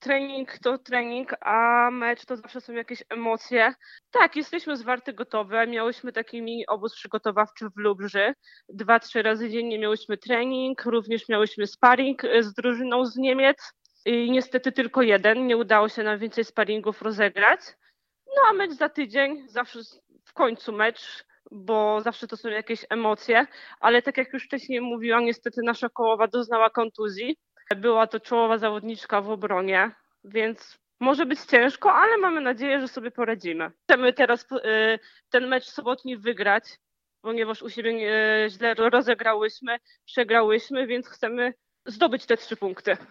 trening to trening, a mecz to zawsze są jakieś emocje. Tak, jesteśmy zwarty gotowe. Miałyśmy taki mini obóz przygotowawczy w Lubrzy. 2-3 razy dziennie miałyśmy trening, również miałyśmy sparring z drużyną z Niemiec. I niestety tylko jeden, nie udało się nam więcej sparingów rozegrać. No a mecz za tydzień, zawsze w końcu mecz, bo zawsze to są jakieś emocje, ale tak jak już wcześniej mówiłam, niestety nasza kołowa doznała kontuzji. Była to czołowa zawodniczka w obronie, więc może być ciężko, ale mamy nadzieję, że sobie poradzimy. Chcemy teraz ten mecz sobotni wygrać, ponieważ u siebie źle rozegrałyśmy, przegrałyśmy, więc chcemy zdobyć te 3 punkty.